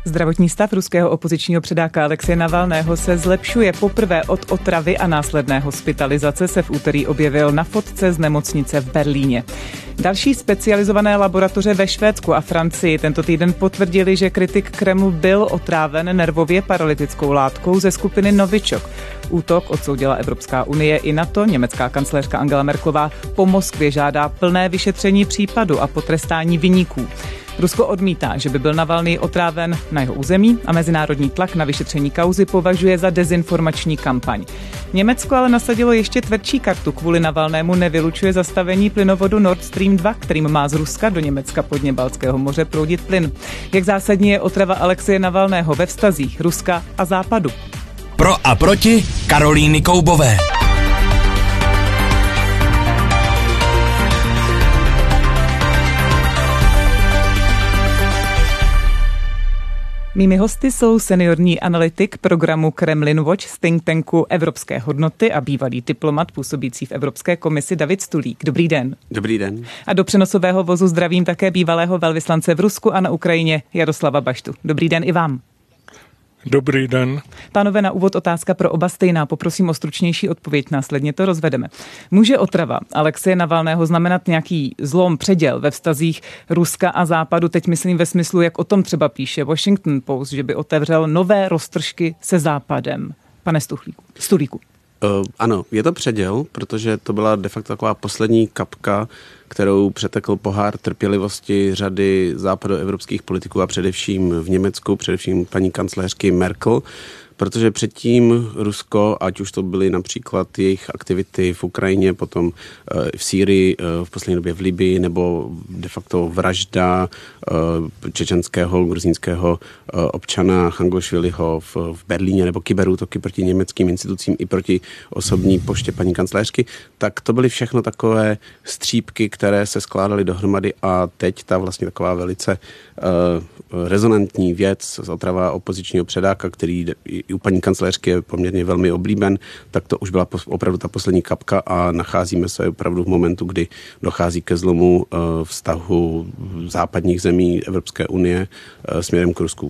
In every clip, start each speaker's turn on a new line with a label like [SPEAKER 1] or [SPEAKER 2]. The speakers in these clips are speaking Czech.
[SPEAKER 1] Zdravotní stav ruského opozičního předáka Alexeje Navalného se zlepšuje. Poprvé od otravy a následné hospitalizace se v úterý objevil na fotce z nemocnice v Berlíně. Další specializované laboratoře ve Švédsku a Francii tento týden potvrdili, že kritik Kremlu byl otráven nervově paralytickou látkou ze skupiny Novichok. Útok odsoudila Evropská unie i NATO. Německá kancléřka Angela Merkelová po Moskvě žádá plné vyšetření případu a potrestání viníků. Rusko odmítá, že by byl Navalný otráven na jeho území a mezinárodní tlak na vyšetření kauzy považuje za dezinformační kampaň. Německo ale nasadilo ještě tvrdší kartu. Kvůli Navalnému nevylučuje zastavení plynovodu Nord Stream 2, kterým má z Ruska do Německa podně Baltského moře proudit plyn. Jak zásadní je otrava Alexeje Navalného ve vztazích Ruska a Západu?
[SPEAKER 2] Pro a proti Karolíny Koubové.
[SPEAKER 1] Mými hosty jsou seniorní analytik programu Kremlin Watch z think tanku Evropské hodnoty a bývalý diplomat působící v Evropské komisi David Stulík. Dobrý den.
[SPEAKER 3] Dobrý den.
[SPEAKER 1] A do přenosového vozu zdravím také bývalého velvyslance v Rusku a na Ukrajině Jaroslava Baštu. Dobrý den i vám.
[SPEAKER 4] Dobrý den.
[SPEAKER 1] Pánové, na úvod otázka pro oba stejná. Poprosím o stručnější odpověď, následně to rozvedeme. Může otrava Alexeje Navalného znamenat nějaký zlom, předěl ve vztazích Ruska a Západu? Teď myslím ve smyslu, jak o tom třeba píše Washington Post, že by otevřel nové roztržky se Západem. Pane Stulíku.
[SPEAKER 3] Ano, je to předěl, protože to byla de facto taková poslední kapka, kterou přetekl pohár trpělivosti řady západoevropských politiků a především v Německu, především paní kancléřky Merkel, protože předtím Rusko, ať už to byly například jejich aktivity v Ukrajině, potom v Sýrii, v poslední době v Libii, nebo de facto vražda čečenského, gruzínského občana Changošviliho v Berlíně, nebo kyberútoky proti německým institucím i proti osobní poště paní kancléřky, tak to byly všechno takové střípky, které se skládaly dohromady a teď ta vlastně taková velice rezonantní věc, otrava opozičního předáka, který i u paní kancléřky je poměrně velmi oblíben, tak to už byla opravdu ta poslední kapka a nacházíme se opravdu v momentu, kdy dochází ke zlomu vztahu západních zemí Evropské unie směrem k Rusku.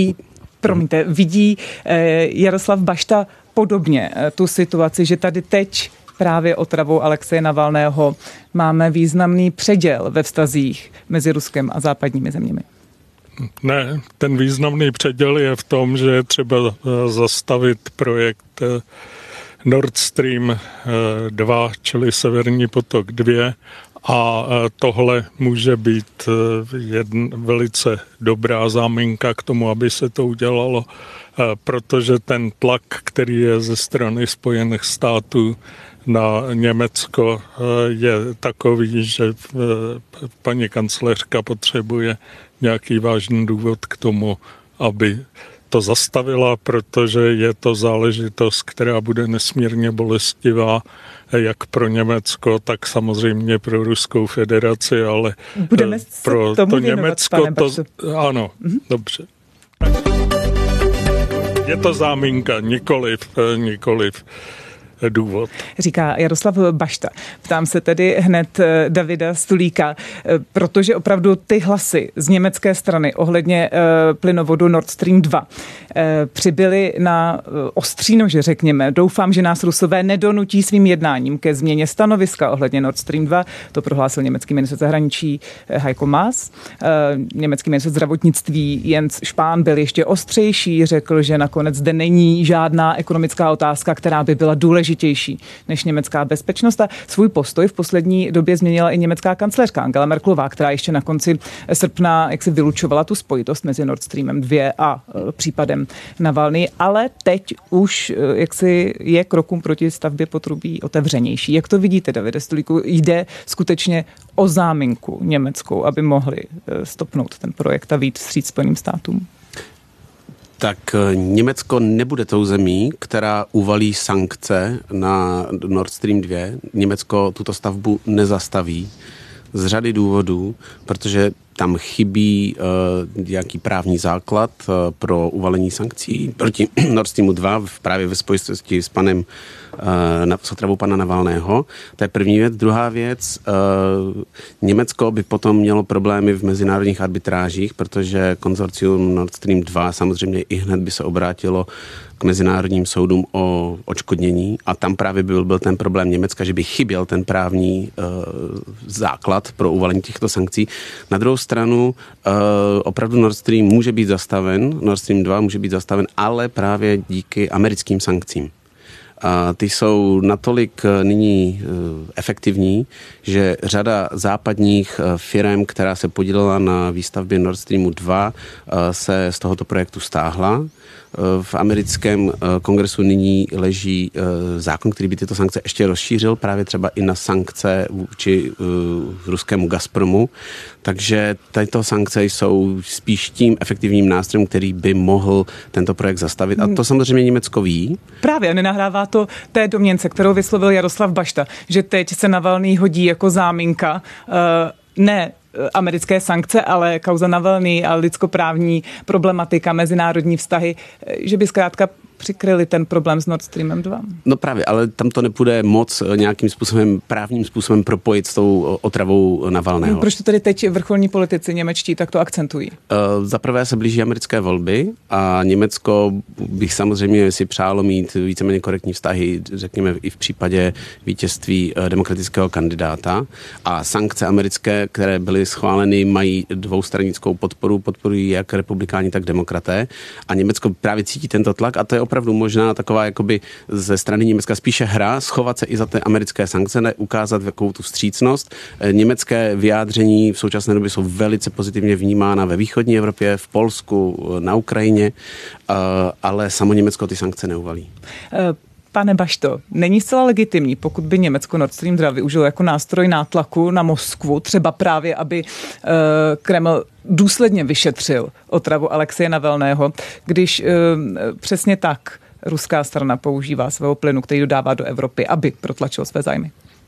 [SPEAKER 1] Vidí Jaroslav Bašta podobně tu situaci, že tady teď právě otravou Alexeje Navalného máme významný předěl ve vztazích mezi Ruskem a západními zeměmi?
[SPEAKER 4] Ne, ten významný předěl je v tom, že je třeba zastavit projekt Nord Stream 2, čili Severní potok 2, a tohle může být velice dobrá záminka k tomu, aby se to udělalo, protože ten tlak, který je ze strany Spojených států na Německo, je takový, že paní kancléřka potřebuje nějaký vážný důvod k tomu, aby to zastavila, protože je to záležitost, která bude nesmírně bolestivá jak pro Německo, tak samozřejmě pro Ruskou federaci, ale
[SPEAKER 1] budeme
[SPEAKER 4] pro
[SPEAKER 1] tomu
[SPEAKER 4] to
[SPEAKER 1] věnovat,
[SPEAKER 4] Německo to... Ano, dobře. Je to záminka, nikoliv důvod.
[SPEAKER 1] Říká Jaroslav Bašta. Ptám se tedy hned Davida Stulíka, protože opravdu ty hlasy z německé strany ohledně plynovodu Nord Stream 2 přibyly na ostří nože, řekněme. Doufám, že nás Rusové nedonutí svým jednáním ke změně stanoviska ohledně Nord Stream 2. To prohlásil německý ministr zahraničí Heiko Maas. Německý ministr zdravotnictví Jens Spahn byl ještě ostřejší, řekl, že nakonec zde není žádná ekonomická otázka, která by byla důležitější než německá bezpečnost, a svůj postoj v poslední době změnila i německá kancléřka Angela Merkelová, která ještě na konci srpna jaksi vylučovala tu spojitost mezi Nord Streamem 2 a případem Navalny, ale teď už jaksi je krokům proti stavbě potrubí otevřenější. Jak to vidíte, Davide Stulíku? Jde skutečně o záminku německou, aby mohli stopnout ten projekt a vyjít vstříc Spojeným státům?
[SPEAKER 3] Tak Německo nebude tou zemí, která uvalí sankce na Nord Stream 2. Německo tuto stavbu nezastaví z řady důvodů, protože tam chybí nějaký právní základ pro uvalení sankcí proti Nord Streamu 2 právě ve spojitosti s panem s otravou pana Navalného. To je první věc. Druhá věc, Německo by potom mělo problémy v mezinárodních arbitrážích, protože konzorcium Nord Stream 2 samozřejmě i hned by se obrátilo k mezinárodním soudům o odškodnění a tam právě byl ten problém Německa, že by chyběl ten právní základ pro uvalení těchto sankcí. Na druhou stranu opravdu Nord Stream může být zastaven, Nord Stream 2 může být zastaven, ale právě díky americkým sankcím. Ty jsou natolik nyní efektivní, že řada západních firem, která se podílela na výstavbě Nord Streamu 2, se z tohoto projektu stáhla. V americkém kongresu nyní leží zákon, který by tyto sankce ještě rozšířil, právě třeba i na sankce vůči ruskému Gazpromu. Takže tyto sankce jsou spíš tím efektivním nástrojem, který by mohl tento projekt zastavit. A to samozřejmě Německo ví.
[SPEAKER 1] Právě nenahrává to té domněnce, kterou vyslovil Jaroslav Bašta, že teď se Navalný hodí jako záminka, ne americké sankce, ale kauza Navalný a lidskoprávní problematika, mezinárodní vztahy, že by zkrátka přikryli ten problém s Nord Streamem 2.
[SPEAKER 3] No právě, ale tam to nepůjde moc nějakým způsobem, právním způsobem propojit s tou otravou Navalného.
[SPEAKER 1] Proč to tedy teď vrcholní politici němečtí takto akcentují?
[SPEAKER 3] Za prvé se blíží americké volby a Německo bych samozřejmě si přálo mít víceméně korektní vztahy, řekněme i v případě vítězství demokratického kandidáta a sankce americké, které byly schváleny, mají dvoustranickou podporu, podporují jak republikáni, tak demokraté a Německo právě cítí tento tlak a to je opravdu možná taková jakoby ze strany Německa spíše hra, schovat se i za ty americké sankce, ne ukázat jakou tu vstřícnost. Německé vyjádření v současné době jsou velice pozitivně vnímána ve východní Evropě, v Polsku, na Ukrajině, ale samo Německo ty sankce neuvalí.
[SPEAKER 1] Pane Bašto, není zcela legitimní, pokud by Německo Nord Stream 2 využilo jako nástroj nátlaku na Moskvu, třeba právě, aby Kreml důsledně vyšetřil otravu Alexeje Navalného, když přesně tak ruská strana používá svého plynu, který dodává do Evropy, aby protlačil své zájmy?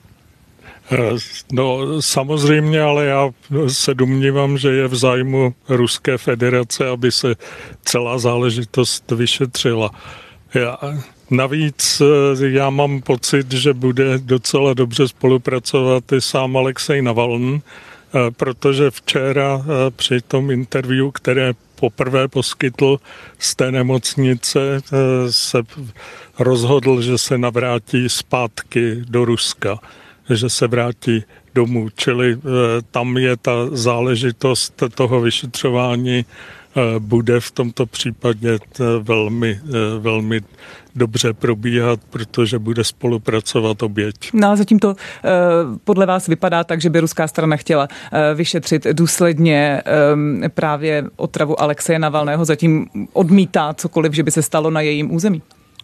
[SPEAKER 4] No samozřejmě, ale já se domnívám, že je v zájmu Ruské federace, aby se celá záležitost vyšetřila. Navíc já mám pocit, že bude docela dobře spolupracovat i sám Alexej Navalný, protože včera při tom interview, které poprvé poskytl z té nemocnice, se rozhodl, že se navrátí zpátky do Ruska, že se vrátí domů. Čili tam je ta záležitost toho vyšetřování bude v tomto případě velmi dobře probíhat, protože bude spolupracovat oběť.
[SPEAKER 1] No ale zatím to podle vás vypadá tak, že by ruská strana chtěla vyšetřit důsledně právě otravu Alexeje Navalného, zatím odmítá cokoliv, že by se stalo na jejím území.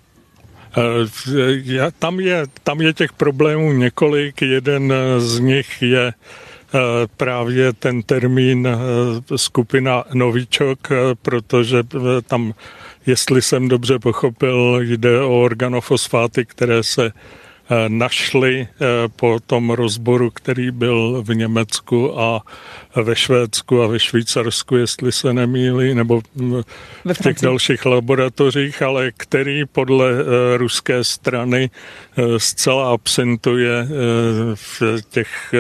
[SPEAKER 1] Tam je těch problémů několik. Jeden z nich je právě ten termín skupina Novičok, protože tam, jestli jsem dobře pochopil, jde o organofosfáty, které se našly po tom rozboru, který byl v Německu a ve Švédsku a ve Švýcarsku, jestli se nemýlí, nebo v těch dalších laboratořích, ale který podle ruské strany zcela absentuje v těch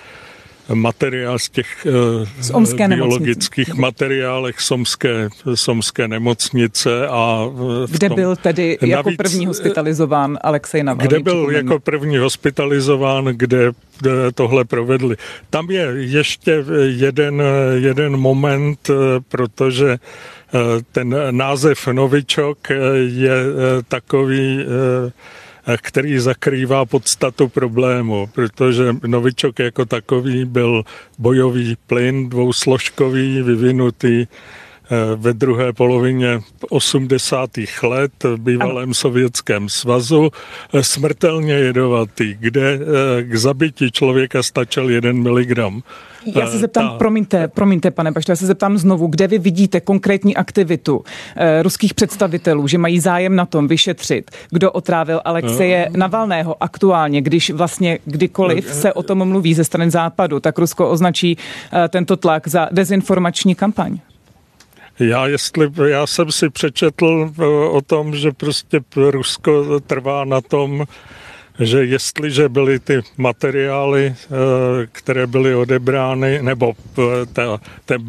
[SPEAKER 1] z těch biologických materiálech Somské nemocnice. Kde byl tedy jako první hospitalizován Alexej Navalný?
[SPEAKER 4] Kde byl jako první hospitalizován, kde tohle provedli. Tam je ještě jeden moment, protože ten název Novičok je takový, který zakrývá podstatu problému, protože Novičok jako takový byl bojový plyn dvousložkový, vyvinutý ve druhé polovině 80. let v bývalém Sovětském svazu, smrtelně jedovatý, kde k zabití člověka stačil 1 miligram.
[SPEAKER 1] Já se zeptám, promiňte, pane Bašto, já se zeptám znovu, kde vy vidíte konkrétní aktivitu ruských představitelů, že mají zájem na tom vyšetřit, kdo otrávil Alexeje Navalného aktuálně, když vlastně kdykoliv se o tom mluví ze strany Západu, tak Rusko označí tento tlak za dezinformační kampaň.
[SPEAKER 4] Já jsem si přečetl o tom, že prostě Rusko trvá na tom, že jestliže byly ty materiály, které byly odebrány, nebo ten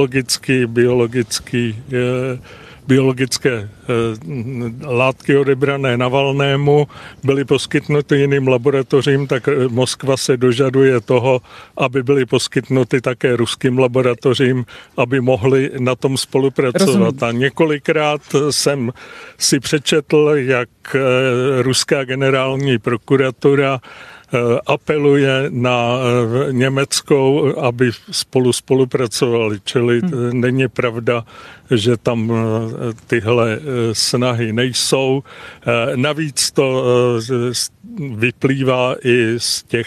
[SPEAKER 4] biologické látky odebrané Navalnému byly poskytnuty jiným laboratořím, tak Moskva se dožaduje toho, aby byly poskytnuty také ruským laboratořím, aby mohli na tom spolupracovat.
[SPEAKER 1] Rozumím.
[SPEAKER 4] A několikrát jsem si přečetl, jak ruská generální prokuratura apeluje na německou, aby spolupracovali. Čili není pravda, že tam tyhle snahy nejsou. Navíc to vyplývá i z těch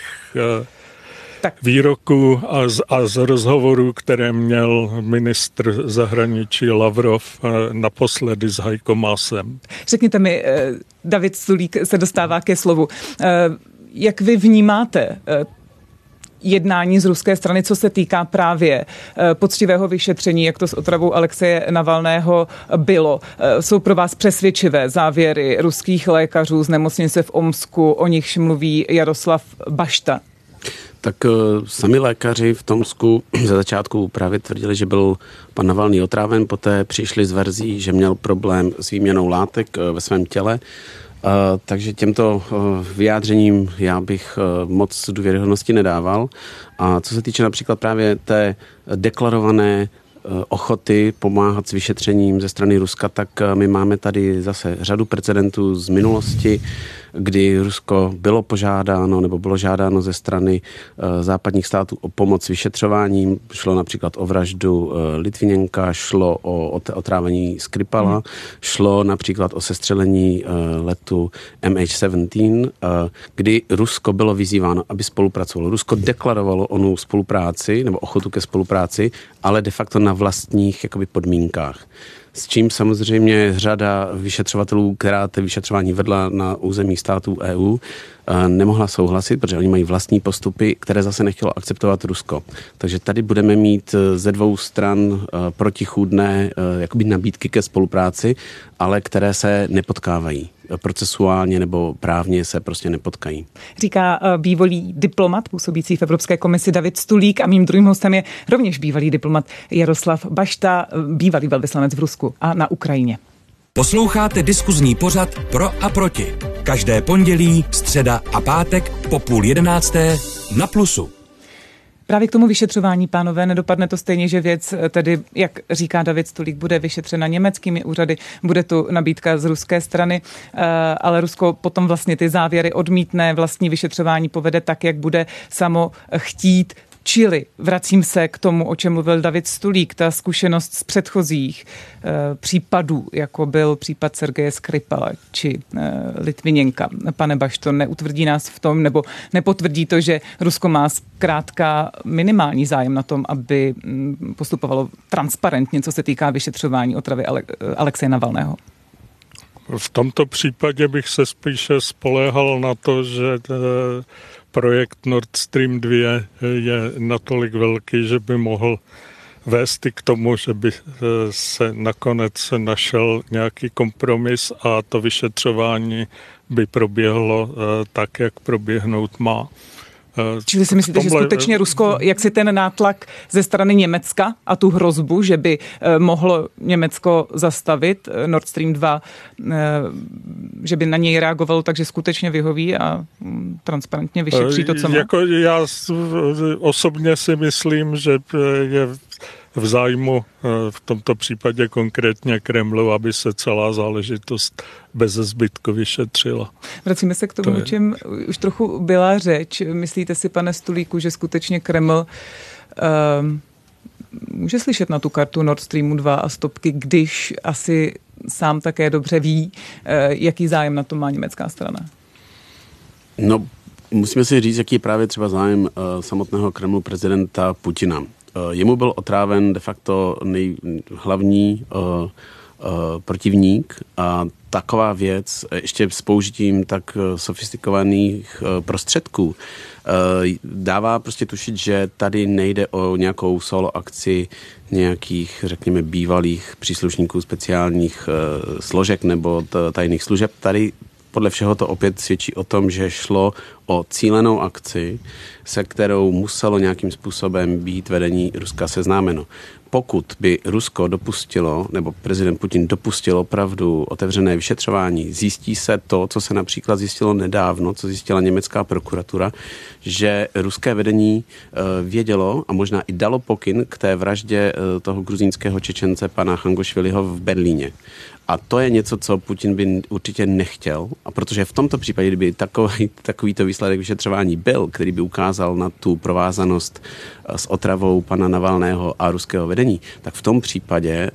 [SPEAKER 4] výroků a z rozhovorů, které měl ministr zahraničí Lavrov naposledy s Heiko Maasem.
[SPEAKER 1] Řekněte mi, David Stulík se dostává ke slovu. Jak vy vnímáte jednání z ruské strany, co se týká právě poctivého vyšetření, jak to s otravou Alexeje Navalného bylo? Jsou pro vás přesvědčivé závěry ruských lékařů z nemocnice v Omsku, o nichž mluví Jaroslav Bašta?
[SPEAKER 3] Tak sami lékaři v Tomsku za začátku právě tvrdili, že byl pan Navalný otráven, poté přišli s verzí, že měl problém s výměnou látek ve svém těle. Takže těmto vyjádřením já bych moc důvěryhodnosti nedával. A co se týče například právě té deklarované ochoty pomáhat s vyšetřením ze strany Ruska, tak my máme tady zase řadu precedentů z minulosti, kdy Rusko bylo požádáno nebo bylo žádáno ze strany západních států o pomoc s vyšetřováním. Šlo například o vraždu Litviněnka, šlo o otrávení Skripala, šlo například o sestřelení letu MH17, kdy Rusko bylo vyzýváno, aby spolupracovalo. Rusko deklarovalo onu spolupráci nebo ochotu ke spolupráci, ale de facto na vlastních jakoby podmínkách. S čím samozřejmě řada vyšetřovatelů, která ty vyšetřování vedla na území států EU, nemohla souhlasit, protože oni mají vlastní postupy, které zase nechtělo akceptovat Rusko. Takže tady budeme mít ze dvou stran protichůdné jakoby nabídky ke spolupráci, ale které se nepotkávají. Procesuálně nebo právně se prostě nepotkají.
[SPEAKER 1] Říká bývalý diplomat působící v Evropské komisi David Stulík a mým druhým hostem je rovněž bývalý diplomat Jaroslav Bašta, bývalý velvyslanec v Rusku a na Ukrajině.
[SPEAKER 2] Posloucháte diskuzní pořad Pro a proti. Každé pondělí, středa a pátek po 10:30 na Plusu.
[SPEAKER 1] Právě k tomu vyšetřování, pánové, nedopadne to stejně, že věc, tedy, jak říká David Stulík, bude vyšetřena německými úřady, bude tu nabídka z ruské strany, ale Rusko potom vlastně ty závěry odmítne, vlastní vyšetřování povede tak, jak bude samo chtít. Čili vracím se k tomu, o čem mluvil David Stulík, ta zkušenost z předchozích případů, jako byl případ Sergeje Skripala či Litviněnka. Pane Bašto, neutvrdí nás v tom, nebo nepotvrdí to, že Rusko má zkrátka minimální zájem na tom, aby postupovalo transparentně, co se týká vyšetřování otravy Alexeje Navalného?
[SPEAKER 4] V tomto případě bych se spíše spoléhal na to, že projekt Nord Stream 2 je natolik velký, že by mohl vést i k tomu, že by se nakonec našel nějaký kompromis a to vyšetřování by proběhlo tak, jak proběhnout má.
[SPEAKER 1] Čili si myslíte, že skutečně Rusko, jak si ten nátlak ze strany Německa a tu hrozbu, že by mohlo Německo zastavit Nord Stream 2, že by na něj reagovalo, takže skutečně vyhoví a transparentně vyšetří to, co má?
[SPEAKER 4] Já osobně si myslím, že je v zájmu v tomto případě konkrétně Kremlu, aby se celá záležitost bez zbytku vyšetřila.
[SPEAKER 1] Vracíme se k tomu, o čem už trochu byla řeč. Myslíte si, pane Stulíku, že skutečně Kreml může slyšet na tu kartu Nord Streamu 2 a stopky, když asi sám také dobře ví, jaký zájem na to má německá strana?
[SPEAKER 3] No, musíme si říct, jaký je právě třeba zájem samotného Kremlu prezidenta Putina. Jemu byl otráven de facto hlavní protivník a taková věc, ještě s použitím tak sofistikovaných prostředků, dává prostě tušit, že tady nejde o nějakou solo akci nějakých, řekněme, bývalých příslušníků speciálních složek nebo tajných služeb. Tady podle všeho to opět svědčí o tom, že šlo o cílenou akci, se kterou muselo nějakým způsobem být vedení Ruska seznámeno. Pokud by Rusko dopustilo, nebo prezident Putin dopustil opravdu otevřené vyšetřování, zjistí se to, co se například zjistilo nedávno, co zjistila německá prokuratura, že ruské vedení vědělo a možná i dalo pokyn k té vraždě toho gruzínského Čečence pana Changošviliho v Berlíně. A to je něco, co Putin by určitě nechtěl. A protože v tomto případě, kdyby takovýto výsledek vyšetřování byl, který by ukázal na tu provázanost s otravou pana Navalného a ruského vedení, tak v tom případě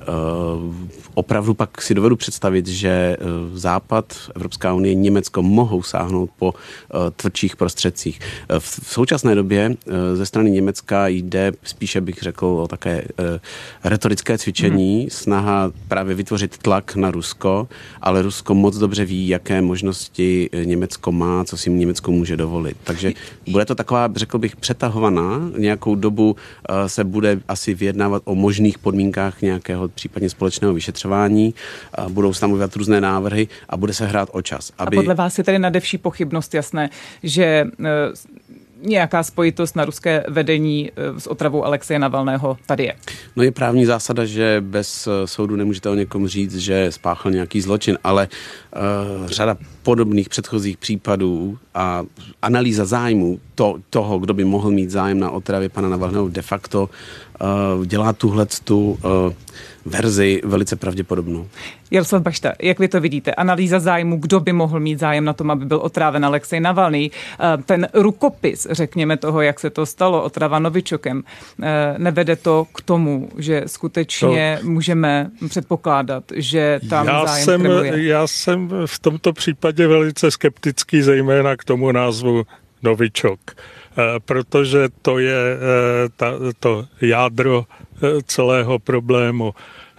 [SPEAKER 3] opravdu pak si dovedu představit, že Západ, Evropská unie, Německo mohou sáhnout po tvrdších prostředcích. V současné době ze strany Německa jde spíše, bych řekl, o také retorické cvičení, snaha právě vytvořit tlak na Rusko, ale Rusko moc dobře ví, jaké možnosti Německo má, co si Německo může dovolit. Takže bude to taková, řekl bych, přetahovaná. Nějakou dobu se bude asi vyjednávat o možných podmínkách nějakého případně společného vyšetřování. Budou stanovovat různé návrhy a bude se hrát o čas.
[SPEAKER 1] A podle vás je tedy nadevší pochybnost jasné, že nějaká spojitost na ruské vedení s otravou Alexeje Navalného tady je?
[SPEAKER 3] No je právní zásada, že bez soudu nemůžete o někom říct, že spáchal nějaký zločin, ale řada podobných předchozích případů a analýza zájmu toho, kdo by mohl mít zájem na otravě pana Navalného, de facto dělá tuhletu verzi velice pravděpodobnou.
[SPEAKER 1] Jaroslav Bašta, jak vy to vidíte? Analýza zájmu, kdo by mohl mít zájem na tom, aby byl otráven Alexej Navalný. Ten rukopis, řekněme toho, jak se to stalo, otrava Novičokem, nevede to k tomu, že skutečně můžeme předpokládat, že tam zájem Kremlu.
[SPEAKER 4] Já jsem v tomto případě velice skeptický, zejména k tomu názvu Novičok, protože to je to jádro celého problému.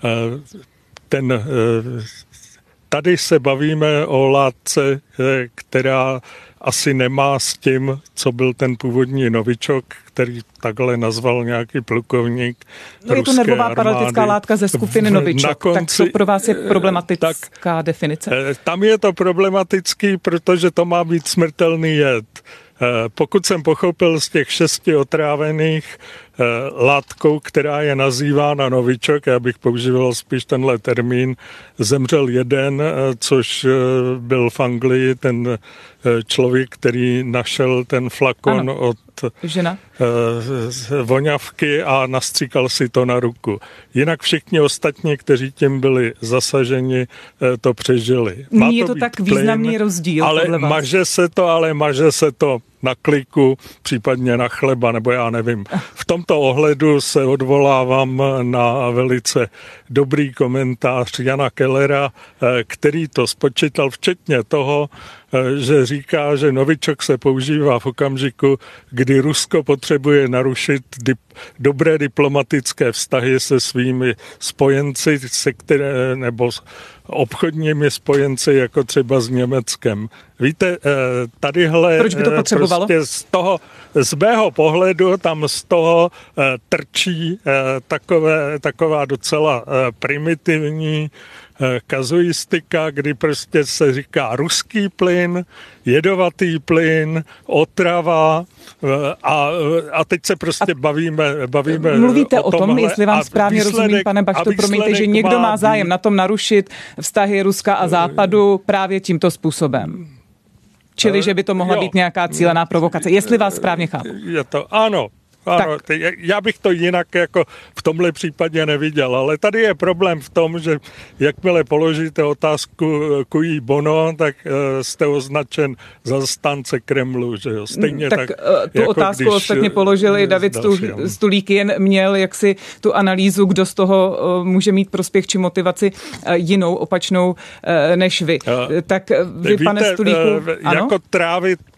[SPEAKER 4] Tady se bavíme o látce, která asi nemá s tím, co byl ten původní Novičok, který takhle nazval nějaký plukovník ruské
[SPEAKER 1] je to nervová paralytická látka ze skupiny Novičok. Tak to pro vás je problematická definice?
[SPEAKER 4] Tam je to problematický, protože to má být smrtelný jed. Pokud jsem pochopil z těch 6 otrávených látkou, která je nazývána Novičok, já bych používal spíš tenhle termín, zemřel jeden, což byl v Anglii ten člověk, který našel ten flakon od voňavky a nastříkal si to na ruku. Jinak všichni ostatní, kteří tím byli zasaženi, to přežili.
[SPEAKER 1] Není to tak významný rozdíl?
[SPEAKER 4] Ale maže se to na kliku, případně na chleba, nebo já nevím. V tomto ohledu se odvolávám na velice dobrý komentář Jana Kellera, který to spočítal včetně toho, že říká, že Novičok se používá v okamžiku, kdy Rusko potřebuje narušit dobré diplomatické vztahy se svými spojenci, nebo obchodními spojenci, jako třeba s Německem. Víte, tadyhle...
[SPEAKER 1] Proč by to potřebovalo?
[SPEAKER 4] Prostě z mého pohledu tam z toho trčí taková docela primitivní kazuistika, kdy prostě se říká ruský plyn, jedovatý plyn, otrava a teď se prostě bavíme
[SPEAKER 1] Mluvíte o tom, jestli vám správně rozumím, pane Bašto, promiňte, že někdo má zájem na tom narušit vztahy Ruska a Západu právě tímto způsobem. Čili, že by to mohla být nějaká cílená provokace. Jestli vás správně chápu.
[SPEAKER 4] Je to, ano, já bych to jinak jako v tomhle případě neviděl, ale tady je problém v tom, že jakmile položíte otázku cui bono, tak jste označen za zastánce Kremlu, že jo? Stejně tak
[SPEAKER 1] tu jako otázku ostatně položil i David Stulík, jen měl jaksi tu analýzu, kdo z toho může mít prospěch či motivaci jinou, opačnou než vy. Tak vy,
[SPEAKER 4] víte,
[SPEAKER 1] pane Stulíku, ano?
[SPEAKER 4] Jako trávit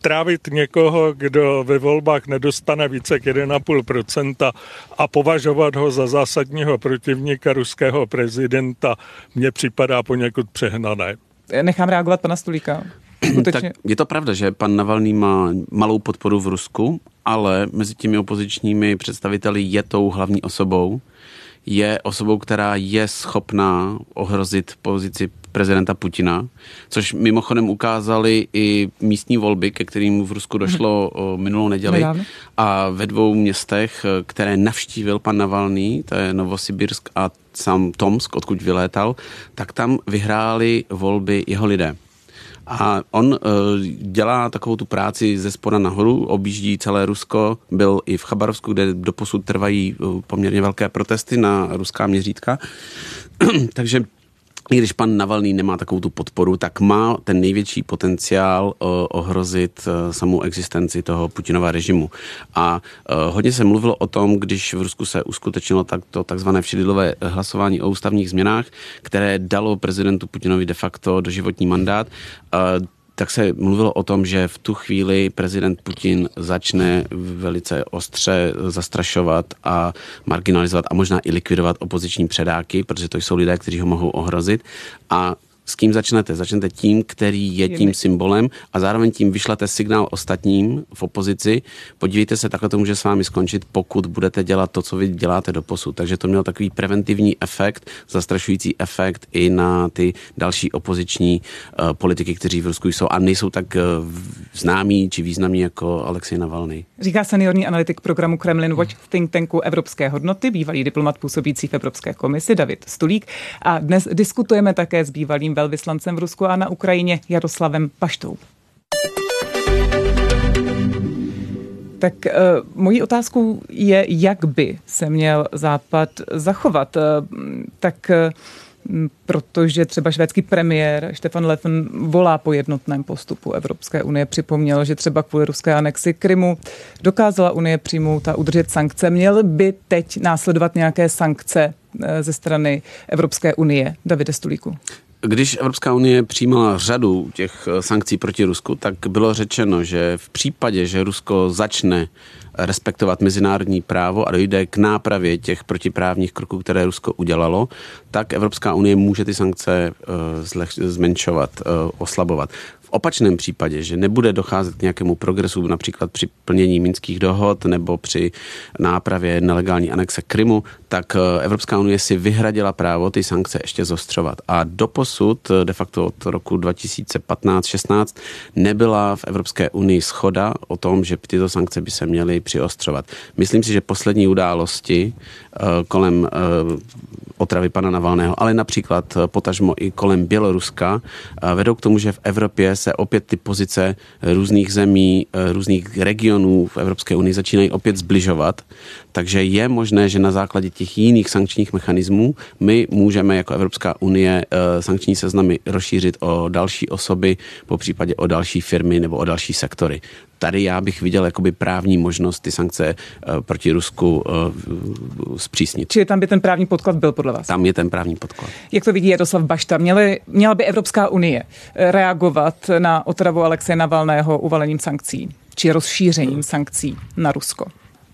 [SPEAKER 4] trávit někoho, kdo ve volbách nedostane více jak 1,5% a považovat ho za zásadního protivníka ruského prezidenta, mně připadá poněkud přehnané.
[SPEAKER 1] Nechám reagovat pana Stulíka.
[SPEAKER 3] Tak je to pravda, že pan Navalný má malou podporu v Rusku, ale mezi těmi opozičními představiteli je tou hlavní osobou. Je osobou, která je schopná ohrozit pozici prezidenta Putina, což mimochodem ukázali i místní volby, ke kterým v Rusku došlo minulou neděli. A ve 2 městech, které navštívil pan Navalný, to je Novosibirsk a sám Tomsk, odkud vylétal, tak tam vyhráli volby jeho lidé. A on dělá takovou tu práci ze spoda nahoru, objíždí celé Rusko, byl i v Chabarovsku, kde doposud trvají poměrně velké protesty na ruská měřítka. Takže i když pan Navalný nemá takovou tu podporu, tak má ten největší potenciál ohrozit samou existenci toho Putinova režimu. A hodně se mluvilo o tom, když v Rusku se uskutečnilo to takzvané všedidlové hlasování o ústavních změnách, které dalo prezidentu Putinovi de facto doživotní mandát, tak se mluvilo o tom, že v tu chvíli prezident Putin začne velice ostře zastrašovat a marginalizovat a možná i likvidovat opoziční předáky, protože to jsou lidé, kteří ho mohou ohrozit. A s kým začnete? Začnete tím, který je tím symbolem a zároveň tím vyšlete signál ostatním v opozici. Podívejte se, takhle to může s vámi skončit, pokud budete dělat to, co vy děláte doposud. Takže to mělo takový preventivní efekt, zastrašující efekt i na ty další opoziční politiky, kteří v Rusku jsou a nejsou tak známí či významní jako Alexej Navalný.
[SPEAKER 1] Říká seniorní analytik programu Kremlin Watch v think tanku Evropské hodnoty, bývalý diplomat působící v Evropské komisi David Stulík. A dnes diskutujeme také s bývalým velvyslancem v Rusku a na Ukrajině Jaroslavem Baštou. Tak mojí otázkou je, jak by se měl Západ zachovat. Protože třeba švédský premiér Stefan Löfven volá po jednotném postupu Evropské unie. Připomněl, že třeba kvůli ruské anexi Krymu dokázala Unie přijmout a udržet sankce. Měly by teď následovat nějaké sankce ze strany Evropské unie? Davide Stulíku.
[SPEAKER 3] Když Evropská unie přijímala řadu těch sankcí proti Rusku, tak bylo řečeno, že v případě, že Rusko začne respektovat mezinárodní právo a dojde k nápravě těch protiprávních kroků, které Rusko udělalo, tak Evropská unie může ty sankce zmenšovat, oslabovat. V opačném případě, že nebude docházet k nějakému progresu, například při plnění minských dohod nebo při nápravě nelegální anexe Krymu, tak Evropská unie si vyhradila právo ty sankce ještě zostřovat. A doposud, de facto od roku 2015-16, nebyla v Evropské unii shoda o tom, že tyto sankce by se měly přiostřovat. Myslím si, že poslední události kolem otravy pana Navalného, ale například potažmo i kolem Běloruska, vedou k tomu, že v Evropě se opět ty pozice různých zemí, různých regionů v Evropské unii začínají opět zbližovat. Takže je možné, že na základě těch jiných sankčních mechanismů my můžeme jako Evropská unie sankční seznamy rozšířit o další osoby, popřípadě o další firmy nebo o další sektory. Tady já bych viděl jakoby právní možnost ty sankce proti Rusku zpřísnit.
[SPEAKER 1] Čili tam by ten právní podklad byl podle vás?
[SPEAKER 3] Tam je ten právní podklad.
[SPEAKER 1] Jak to vidí Jaroslav Bašta? Měla by Evropská unie reagovat na otravu Alexeje Navalného uvalením sankcí či rozšířením sankcí na Rusko?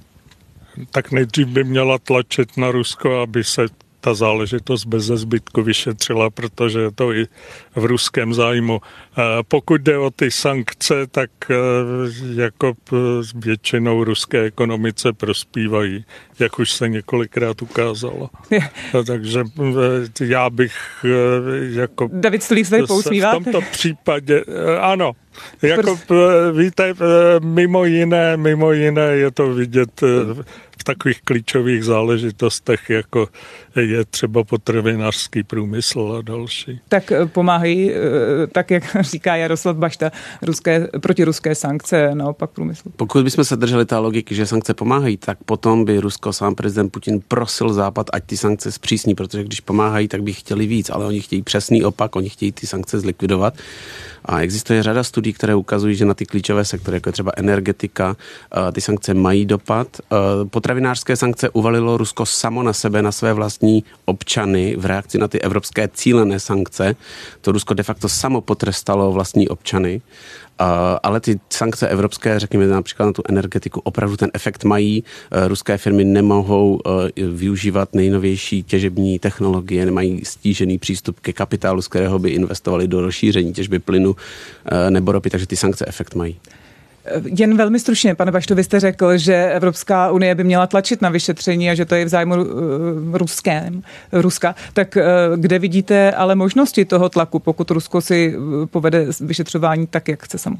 [SPEAKER 4] Tak nejdřív by měla tlačit na Rusko, aby se ta záležitost bez zbytku vyšetřila, protože je to i v ruském zájmu. Pokud jde o ty sankce, tak jako většinou ruské ekonomice prospívají, jak už se několikrát ukázalo. Takže já bych jako...
[SPEAKER 1] David Stulík se tady pousmívá?
[SPEAKER 4] V tomto případě, ano. Jako víte, mimo jiné je to vidět v takových klíčových záležitostech, jako je třeba potravinářský průmysl a další.
[SPEAKER 1] Tak pomáhají, tak jak říká Jaroslav Bašta, protiruské sankce, naopak průmysl.
[SPEAKER 3] Pokud bychom se drželi té logiky, že sankce pomáhají, tak potom by Rusko, sám prezident Putin prosil Západ, ať ty sankce zpřísní, protože když pomáhají, tak by chtěli víc, ale oni chtějí přesný opak, oni chtějí ty sankce zlikvidovat. A existuje řada studií, které ukazují, že na ty klíčové sektory, jako je třeba energetika, ty sankce mají dopad. Potravinářské sankce uvalilo Rusko samo na sebe, na své vlastní občany v reakci na ty evropské cílené sankce. To Rusko de facto samo potrestalo vlastní občany. Ale ty sankce evropské, řekněme například na tu energetiku, opravdu ten efekt mají. Ruské firmy nemohou využívat nejnovější těžební technologie, nemají stížený přístup ke kapitálu, z kterého by investovali do rozšíření těžby plynu nebo ropy, takže ty sankce efekt mají.
[SPEAKER 1] Jen velmi stručně, pane Bašto, vy jste řekl, že Evropská unie by měla tlačit na vyšetření a že to je v zájmu Ruska. Tak kde vidíte ale možnosti toho tlaku, pokud Rusko si povede vyšetřování tak, jak chce samo?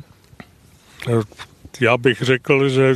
[SPEAKER 4] Já bych řekl, že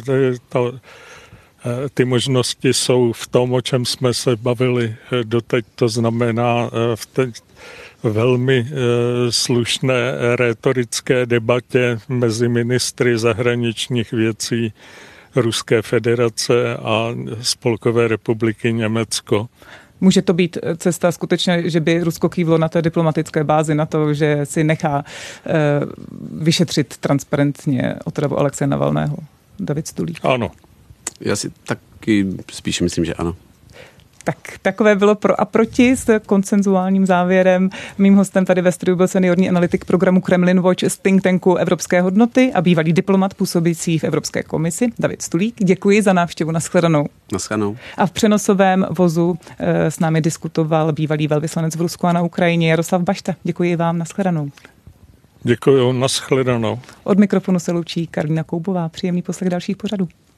[SPEAKER 4] ty možnosti jsou v tom, o čem jsme se bavili doteď, to znamená v té velmi slušné rétorické debatě mezi ministry zahraničních věcí Ruské federace a Spolkové republiky Německo.
[SPEAKER 1] Může to být cesta skutečně, že by Rusko kývlo na té diplomatické bázi na to, že si nechá vyšetřit transparentně otravu Alexeje Navalného? David Stulík.
[SPEAKER 4] Ano.
[SPEAKER 3] Já si taky spíš myslím, že ano.
[SPEAKER 1] Tak takové bylo pro a proti s konsenzuálním závěrem. Mým hostem tady ve studiu byl seniorní analytik programu Kremlin Watch z think tanku Evropské hodnoty a bývalý diplomat působící v Evropské komisi David Stulík. Děkuji za návštěvu, nashledanou.
[SPEAKER 3] Nashledanou.
[SPEAKER 1] A v přenosovém vozu s námi diskutoval bývalý velvyslanec v Rusku a na Ukrajině Jaroslav Bašta. Děkuji vám, nashledanou.
[SPEAKER 4] Děkuji, nashledanou.
[SPEAKER 1] Od mikrofonu se loučí Karolína Koubová. Příjemný poslech dalších pořadů.